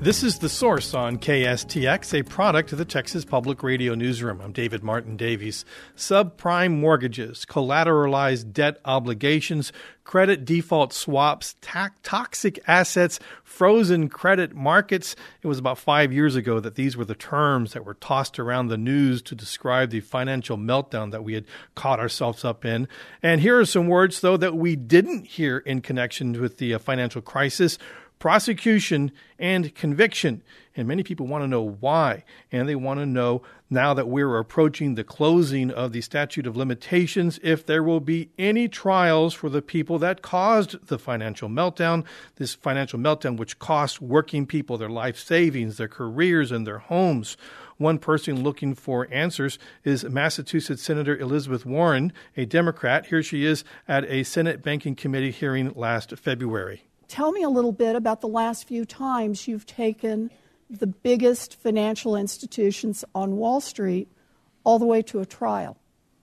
This is The Source on KSTX, a product of the Texas Public Radio Newsroom. I'm David Martin Davies. Subprime mortgages, collateralized debt obligations, credit default swaps, toxic assets, frozen credit markets. It was about 5 years ago that these were the terms that were tossed around the news to describe the financial meltdown that we had caught ourselves up in. And here are some words, though, that we didn't hear in connection with the financial crisis: prosecution and conviction. And many people want to know why. And they want to know, now that we're approaching the closing of the statute of limitations, if there will be any trials for the people that caused the financial meltdown, this financial meltdown which cost working people their life savings, their careers, and their homes. One person looking for answers is Massachusetts Senator Elizabeth Warren, a Democrat. Here she is at a Senate Banking Committee hearing last February. Tell me a little bit about the last few times you've taken the biggest financial institutions on Wall Street all the way to a trial.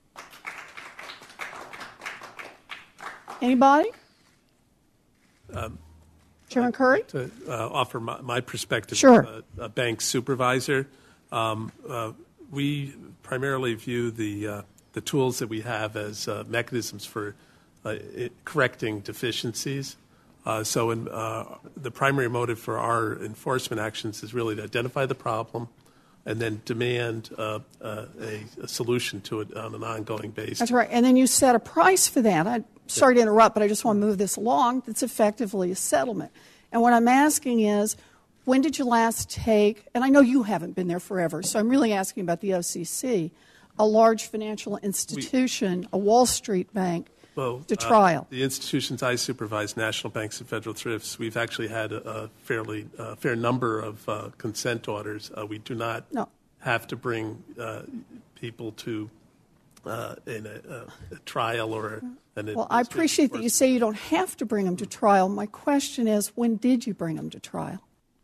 Anybody? Chairman Curry? To offer my perspective sure. as a bank supervisor, we primarily view the tools that we have as mechanisms for correcting deficiencies. So the primary motive for our enforcement actions is really to identify the problem and then demand a solution to it on an ongoing basis. That's right. And then you set a price for that. I'm sorry to interrupt, but I just want to move this along. It's effectively a settlement. And what I'm asking is, when did you last take, and I know you haven't been there forever, so I'm really asking about the OCC, a large financial institution, a Wall Street bank, to trial? The institutions I supervise, national banks and federal thrifts, we've actually had a fairly fair number of consent orders. We do not have to bring people to in a trial or an Well, I appreciate that you say you don't have to bring them to trial. My question is, when did you bring them to trial?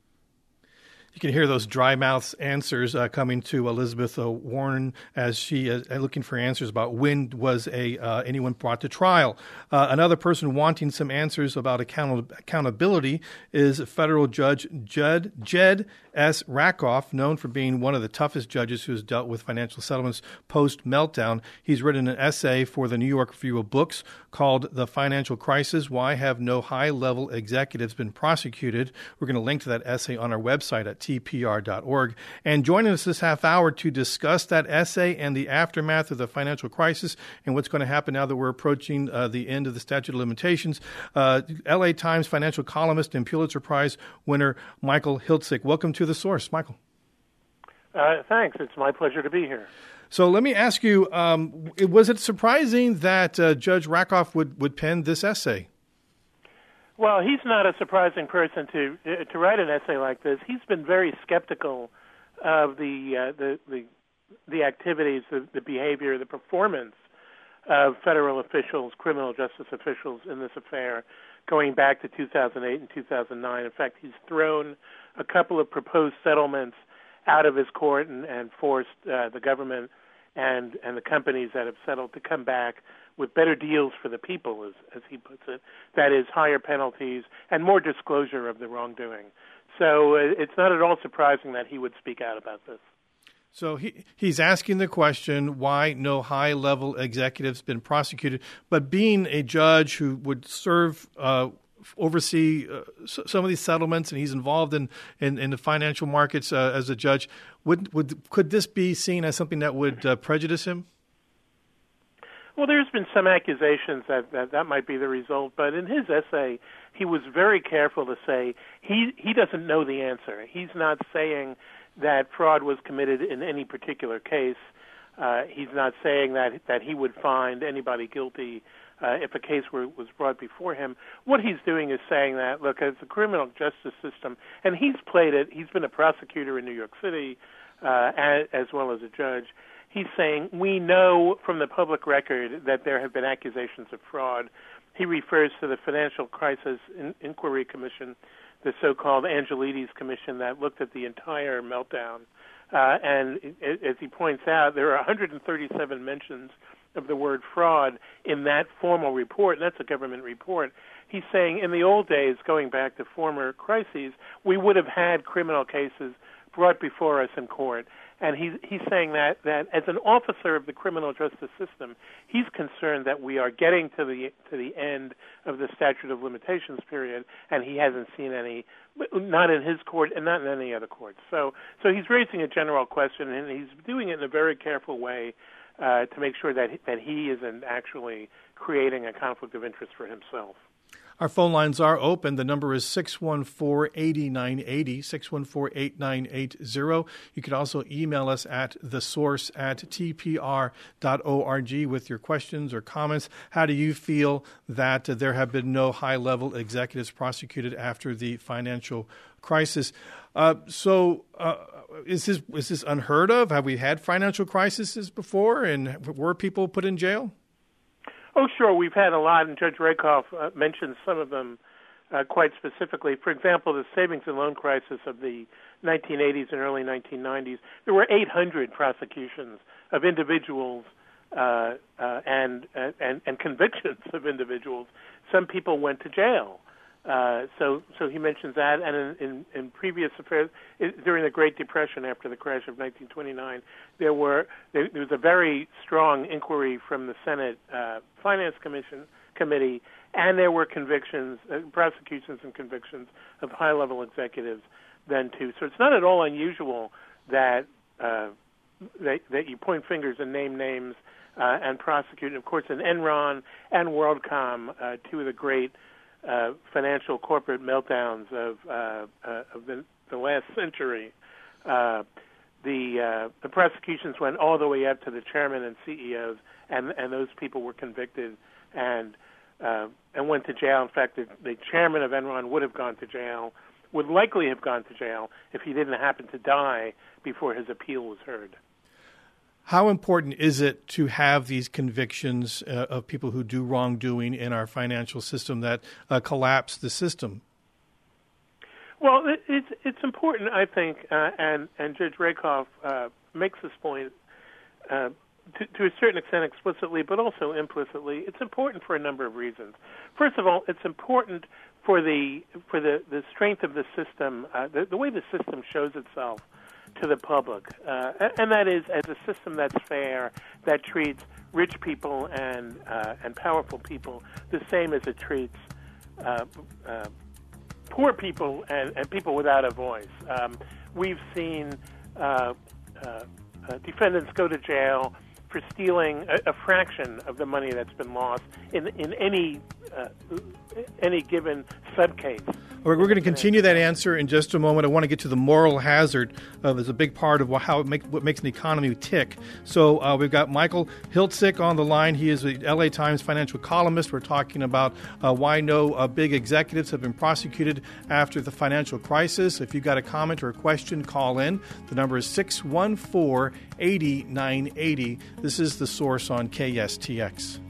You can hear those dry mouth answers coming to Elizabeth Warren as she is looking for answers about when was anyone brought to trial. Another person wanting some answers about accountability is federal judge Jed S. Rakoff, known for being one of the toughest judges who has dealt with financial settlements post-meltdown. He's written an essay for the New York Review of Books called The Financial Crisis: Why Have No High-Level Executives Been Prosecuted? We're going to link to that essay on our website at tpr.org. And joining us this half hour to discuss that essay and the aftermath of the financial crisis and what's going to happen now that we're approaching the end of the statute of limitations, LA Times financial columnist and Pulitzer Prize winner Michael Hiltzik. Welcome to The Source, Michael. Thanks. It's my pleasure to be here. So let me ask you, was it surprising that Judge Rakoff would pen this essay? Well, he's not a surprising person to write an essay like this. He's been very skeptical of the activities, the behavior, the performance of federal officials, criminal justice officials in this affair, going back to 2008 and 2009. In fact, he's thrown a couple of proposed settlements out of his court and forced the government and the companies that have settled to come back with better deals for the people, as he puts it. That is, higher penalties and more disclosure of the wrongdoing. So it's not at all surprising that he would speak out about this. So he's asking the question why no high-level executives been prosecuted, but being a judge who would oversee some of these settlements, and he's involved in the financial markets as a judge, could this be seen as something that would prejudice him? Well, there's been some accusations that might be the result, but in his essay, he was very careful to say he doesn't know the answer. He's not saying that fraud was committed in any particular case. He's not saying that he would find anybody guilty if a case was brought before him. What he's doing is saying that, look, as the criminal justice system, and he's played it, he's been a prosecutor in New York City as well as a judge. He's saying we know from the public record that there have been accusations of fraud. He refers to the Financial Crisis Inquiry Commission, the so-called Angelides Commission that looked at the entire meltdown. And as he points out, there are 137 mentions of the word fraud in that formal report, and that's a government report. he's saying in the old days, going back to former crises, we would have had criminal cases brought before us in court. And he's saying that as an officer of the criminal justice system, he's concerned that we are getting to the end of the statute of limitations period, and he hasn't seen any, not in his court and not in any other court. So he's raising a general question, and he's doing it in a very careful way to make sure that he isn't actually creating a conflict of interest for himself. Our phone lines are open. The number is 614-8980, 614-8980. You can also email us at thesource@tpr.org with your questions or comments. How do you feel that there have been no high-level executives prosecuted after the financial crisis? Is this unheard of? Have we had financial crises before, and were people put in jail? Oh, sure. We've had a lot, and Judge Rakoff mentioned some of them quite specifically. For example, the savings and loan crisis of the 1980s and early 1990s, there were 800 prosecutions of individuals and convictions of individuals. Some people went to jail. So he mentions that, and in previous affairs, during the Great Depression after the crash of 1929, there was a very strong inquiry from the Senate Finance Committee, and there were convictions, prosecutions and convictions of high-level executives then too. So it's not at all unusual that you point fingers and name names and prosecute. And of course, in Enron and WorldCom, two of the great financial corporate meltdowns of the last century. The prosecutions went all the way up to the chairman and CEOs, and those people were convicted and went to jail. In fact, the chairman of Enron would have gone to jail, would likely have gone to jail if he didn't happen to die before his appeal was heard. How important is it to have these convictions of people who do wrongdoing in our financial system that collapse the system? Well, it's important, I think, and Judge Rakoff makes this point to a certain extent explicitly, but also implicitly. It's important for a number of reasons. First of all, it's important for the strength of the system, the way the system shows itself to the public, and that is as a system that's fair, that treats rich people and powerful people the same as it treats poor people and people without a voice. We've seen defendants go to jail for stealing a fraction of the money that's been lost in any given subcase. We're going to continue that answer in just a moment. I want to get to the moral hazard as a big part of what makes an economy tick. So we've got Michael Hiltzik on the line. He is the LA Times financial columnist. We're talking about why no big executives have been prosecuted after the financial crisis. If you've got a comment or a question, call in. The number is 614-8980. This is The Source on KSTX.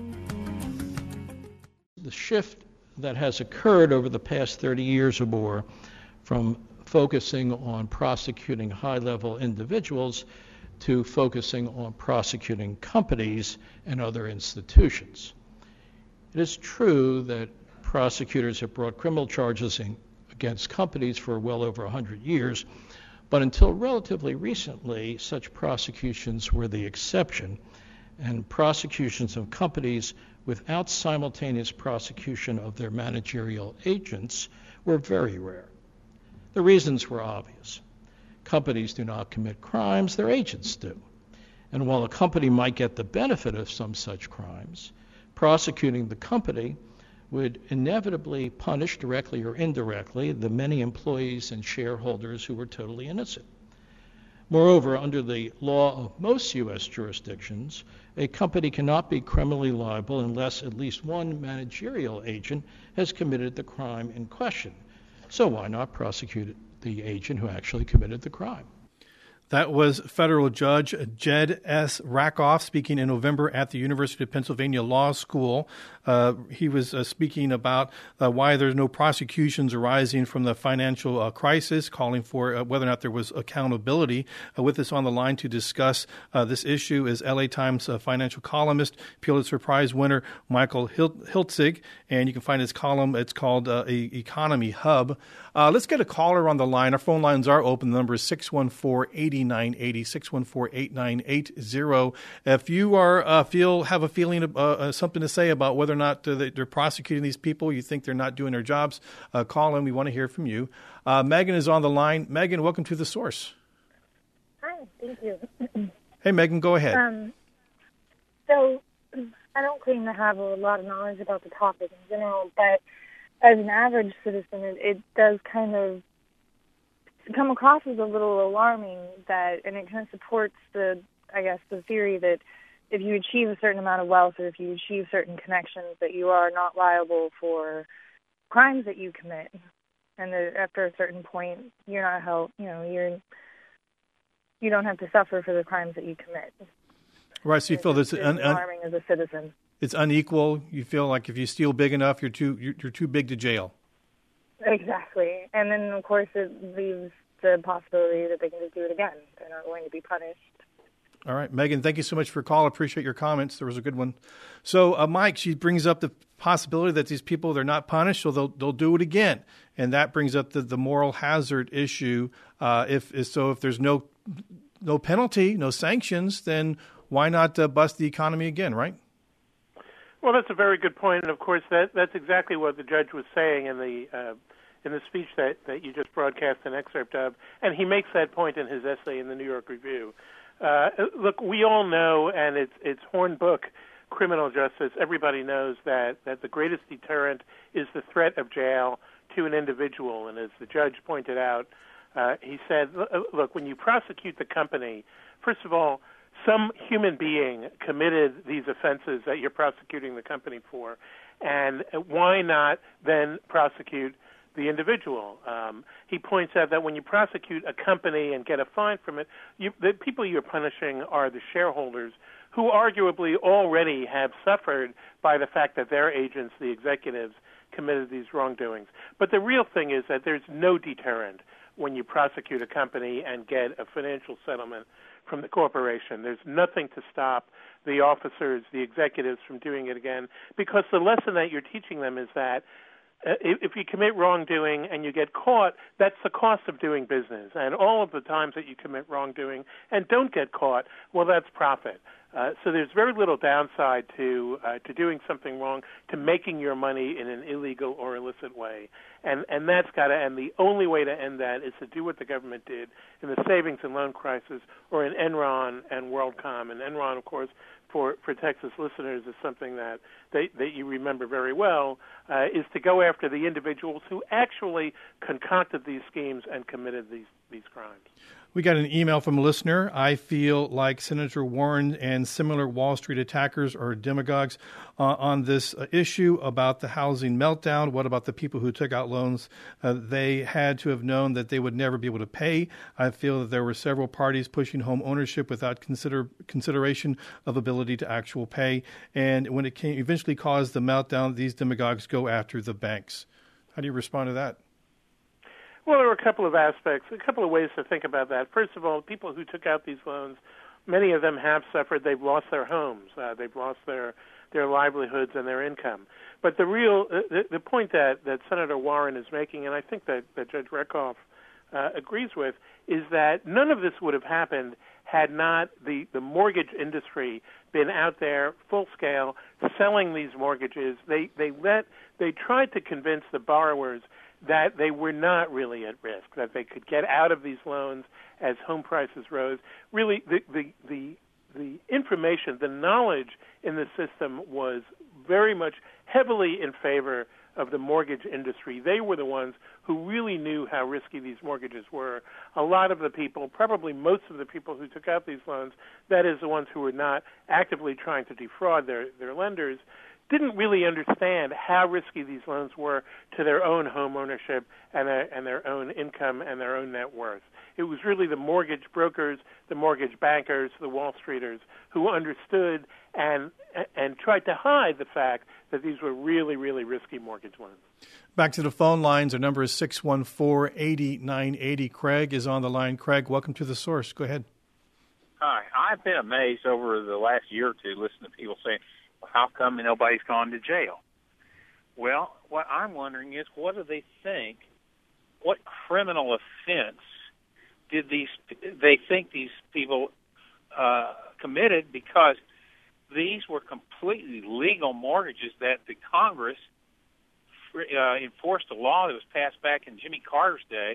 The shift that has occurred over the past 30 years or more from focusing on prosecuting high-level individuals to focusing on prosecuting companies and other institutions. It is true that prosecutors have brought criminal charges against companies for well over 100 years, but until relatively recently, such prosecutions were the exception, and prosecutions of companies without simultaneous prosecution of their managerial agents were very rare. The reasons were obvious. Companies do not commit crimes, their agents do. And while a company might get the benefit of some such crimes, prosecuting the company would inevitably punish, directly or indirectly, the many employees and shareholders who were totally innocent. Moreover, under the law of most U.S. jurisdictions, a company cannot be criminally liable unless at least one managerial agent has committed the crime in question. So why not prosecute the agent who actually committed the crime? That was federal judge Jed S. Rakoff speaking in November at the University of Pennsylvania Law School. He was speaking about why there's no prosecutions arising from the financial crisis, calling for whether or not there was accountability. With us on the line to discuss this issue is LA Times financial columnist, Pulitzer Prize winner Michael Hiltzig, and you can find his column. It's called Economy Hub. Let's get a caller on the line. Our phone lines are open. The number is 614-8980, 614-8980. If you have a feeling of something to say about whether or not they're prosecuting these people, you think they're not doing their jobs, call in. We want to hear from you. Megan is on the line. Megan, welcome to The Source. Hi, thank you. Hey, Megan, go ahead. So I don't claim to have a lot of knowledge about the topic in general, but as an average citizen, it does kind of come across as a little alarming and it kind of supports the theory that if you achieve a certain amount of wealth or if you achieve certain connections, that you are not liable for crimes that you commit, and that after a certain point, you're not held. You don't have to suffer for the crimes that you commit. Right. So you feel this alarming as a citizen. It's unequal. You feel like if you steal big enough, you're too big to jail. Exactly. And then, of course, it leaves the possibility that they can just do it again. They're not going to be punished. All right. Megan, thank you so much for your call. I appreciate your comments. There was a good one. So, Mike, she brings up the possibility that these people, they're not punished, so they'll do it again. And that brings up the moral hazard issue. If there's no penalty, no sanctions, then why not bust the economy again, right? Well, that's a very good point, and of course that's exactly what the judge was saying in the speech that you just broadcast an excerpt of, and he makes that point in his essay in the New York Review. Look, we all know, and it's Hornbook criminal justice. Everybody knows that the greatest deterrent is the threat of jail to an individual, and as the judge pointed out, he said, look, when you prosecute the company, first of all, some human being committed these offenses that you're prosecuting the company for, and why not then prosecute the individual? He points out that when you prosecute a company and get a fine from it, the people you're punishing are the shareholders, who arguably already have suffered by the fact that their agents, the executives, committed these wrongdoings. But the real thing is that there's no deterrent when you prosecute a company and get a financial settlement from the corporation. There's nothing to stop the officers, the executives from doing it again, because the lesson that you're teaching them is that if you commit wrongdoing and you get caught, that's the cost of doing business. And all of the times that you commit wrongdoing and don't get caught, well, that's profit. So there's very little downside to doing something wrong, to making your money in an illegal or illicit way. And that's got to end. The only way to end that is to do what the government did in the savings and loan crisis or in Enron and WorldCom. And Enron, of course, for Texas listeners, is something that you remember very well, is to go after the individuals who actually concocted these schemes and committed these crimes. We got an email from a listener. I feel like Senator Warren and similar Wall Street attackers are demagogues on this issue about the housing meltdown. What about the people who took out loans? They had to have known that they would never be able to pay. I feel that there were several parties pushing home ownership without consideration of ability to actual pay. And when it eventually caused the meltdown, these demagogues go after the banks. How do you respond to that? Well, there are a couple of aspects, a couple of ways to think about that. First of all, people who took out these loans, many of them have suffered. They've lost their homes. They've lost their livelihoods and their income. But the point that Senator Warren is making, and I think that Judge Rakoff agrees with, is that none of this would have happened had not the mortgage industry been out there full scale selling these mortgages. They tried to convince the borrowers that they were not really at risk, that they could get out of these loans as home prices rose. Really, the information, the knowledge in the system was very much heavily in favor of the mortgage industry. They were the ones who really knew how risky these mortgages were. A lot of the people, probably most of the people who took out these loans, that is the ones who were not actively trying to defraud their lenders, didn't really understand how risky these loans were to their own home ownership and their own income and their own net worth. It was really the mortgage brokers, the mortgage bankers, the Wall Streeters who understood and tried to hide the fact that these were really, really risky mortgage loans. Back to the phone lines. Our number is 614-8980. Craig is on the line. Craig, welcome to The Source. Go ahead. Hi. I've been amazed over the last year or two listening to people saying, well, how come nobody's gone to jail? Well, what I'm wondering is, what do they think? What criminal offense did they think these people committed? Because these were completely legal mortgages that the Congress enforced a law that was passed back in Jimmy Carter's day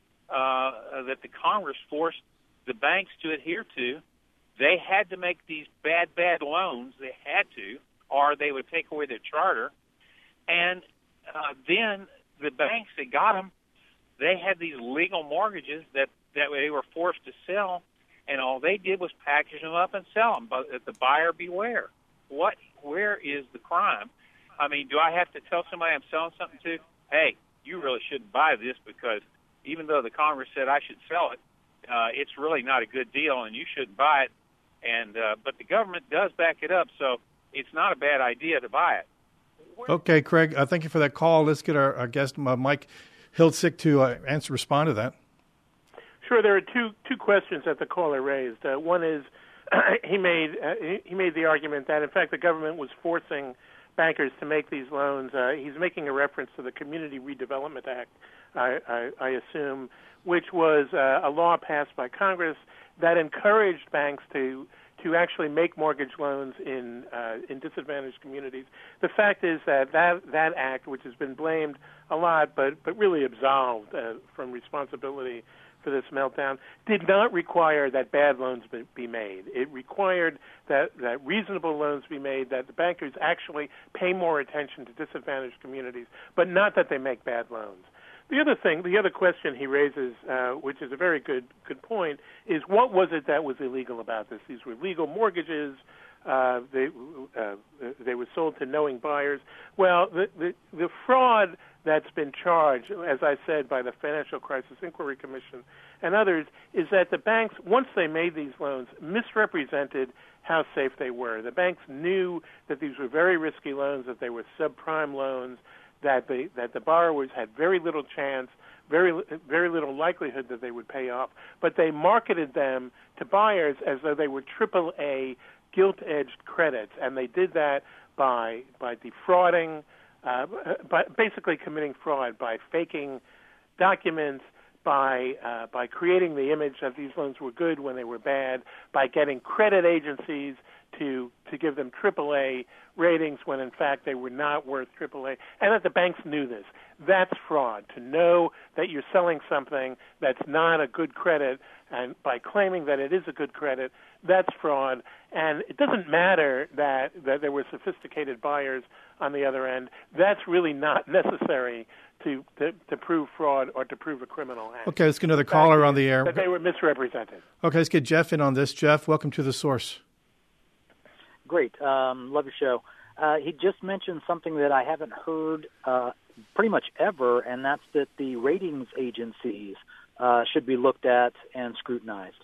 that the Congress forced the banks to adhere to. They had to make these bad loans. They had to, or they would take away their charter. And then the banks that got them, they had these legal mortgages that they were forced to sell, and all they did was package them up and sell them. But the buyer beware. Where is the crime? I mean, do I have to tell somebody I'm selling something to, hey, you really shouldn't buy this because even though the Congress said I should sell it, it's really not a good deal and you shouldn't buy it. And but the government does back it up, so it's not a bad idea to buy it. Okay, Craig, thank you for that call. Let's get our guest, Mike Hiltzik, to respond to that. Sure. There are two questions that the caller raised. One is he made the argument that, in fact, the government was forcing bankers to make these loans. He's making a reference to the Community Redevelopment Act, I assume, which was a law passed by Congress that encouraged banks to actually make mortgage loans in disadvantaged communities. The fact is that act, which has been blamed a lot, but really absolved from responsibility for this meltdown, did not require that bad loans be made. It required that reasonable loans be made, that the bankers actually pay more attention to disadvantaged communities, but not that they make bad loans. The other question he raises, which is a very good point, is what was it that was illegal about this? These were legal mortgages. They were sold to knowing buyers. Well, the fraud that's been charged, as I said, by the Financial Crisis Inquiry Commission and others, is that the banks, once they made these loans, misrepresented how safe they were. The banks knew that these were very risky loans, that they were subprime loans, that the borrowers had very little chance, very little likelihood that they would pay off, but they marketed them to buyers as though they were AAA gilt-edged credits, and they did that by defrauding, by basically committing fraud, by faking documents, by creating the image that these loans were good when they were bad, by getting credit agencies to give them AAA ratings when in fact they were not worth AAA, and that the banks knew this. That's fraud. To know that you're selling something that's not a good credit, and by claiming that it is a good credit, that's fraud. And it doesn't matter that there were sophisticated buyers on the other end. That's really not necessary to prove fraud or to prove a criminal act. Okay, let's get another caller on the air. That they were misrepresented. Okay, let's get Jeff in on this. Jeff, welcome to The Source. Great. Love your show. He just mentioned something that I haven't heard pretty much ever, and that's that the ratings agencies should be looked at and scrutinized.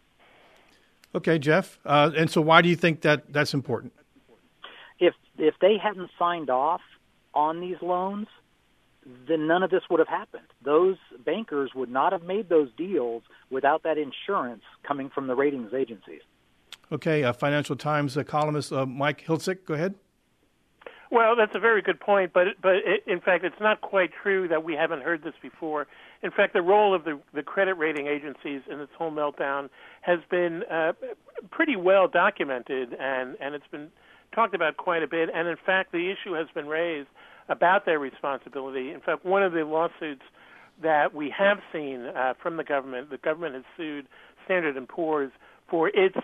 Okay, Jeff. And so why do you think that's important? If they hadn't signed off on these loans, then none of this would have happened. Those bankers would not have made those deals without that insurance coming from the ratings agencies. Okay, Financial Times columnist Mike Hiltzik, go ahead. Well, that's a very good point, but in fact, it's not quite true that we haven't heard this before. In fact, the role of the credit rating agencies in this whole meltdown has been pretty well documented, and it's been talked about quite a bit. And in fact, the issue has been raised about their responsibility. In fact, one of the lawsuits that we have seen from the government has sued Standard & Poor's for its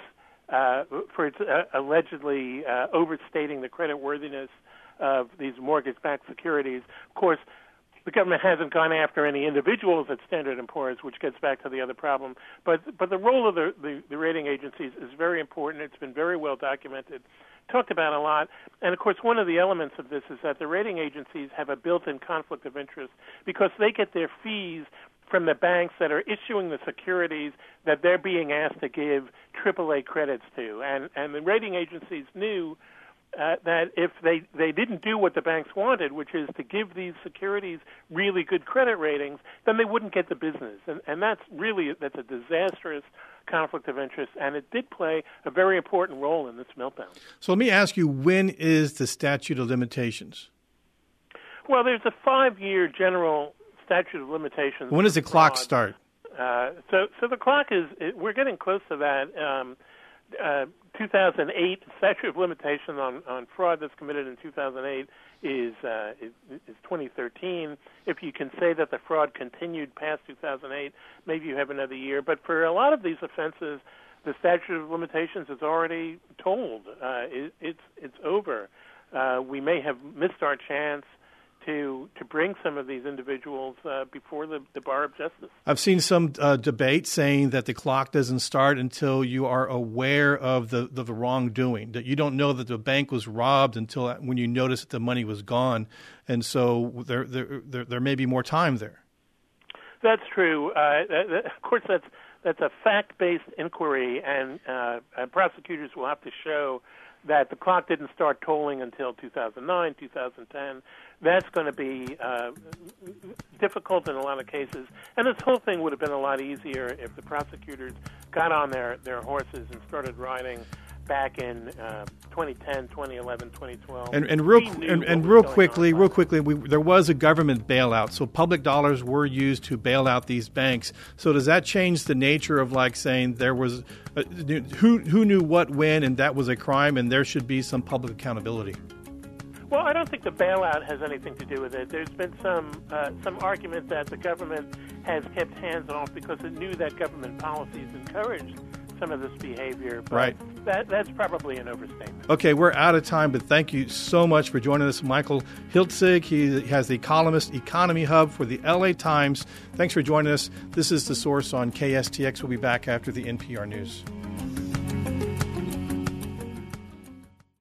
allegedly overstating the creditworthiness of these mortgage-backed securities. Of course, the government hasn't gone after any individuals at Standard & Poor's, which gets back to the other problem. But the role of the rating agencies is very important. It's been very well documented, talked about a lot. And, of course, one of the elements of this is that the rating agencies have a built-in conflict of interest because they get their fees from the banks that are issuing the securities that they're being asked to give AAA credits to. And the rating agencies knew that if they didn't do what the banks wanted, which is to give these securities really good credit ratings, then they wouldn't get the business. And that's a disastrous conflict of interest, and it did play a very important role in this meltdown. So let me ask you, when is the statute of limitations? Well, there's a 5-year general statute of limitations. When does the clock start? So the clock we're getting close to that. 2008 statute of limitation on fraud that's committed in 2008 is 2013. If you can say that the fraud continued past 2008, maybe you have another year. But for a lot of these offenses, the statute of limitations is already told. It's over. We may have missed our chance to bring some of these individuals before the bar of justice. I've seen some debate saying that the clock doesn't start until you are aware of the wrongdoing, that you don't know that the bank was robbed until when you notice that the money was gone, and so there may be more time there. That's true. Of course, that's a fact-based inquiry, and prosecutors will have to show that the clock didn't start tolling until 2009, 2010. That's going to be difficult in a lot of cases. And this whole thing would have been a lot easier if the prosecutors got on their horses and started riding back in 2010, 2011, 2012. And real quickly, there was a government bailout, so public dollars were used to bail out these banks. So does that change the nature of like saying there was who knew what when, and that was a crime, and there should be some public accountability? Well, I don't think the bailout has anything to do with it. There's been some argument that the government has kept hands off because it knew that government policies encouraged some of this behavior. But right. That's probably an overstatement. Okay, we're out of time, but thank you so much for joining us, Michael Hiltzig. He has the Columnist Economy Hub for the LA Times. Thanks for joining us. This is The Source on KSTX. We'll be back after the NPR News.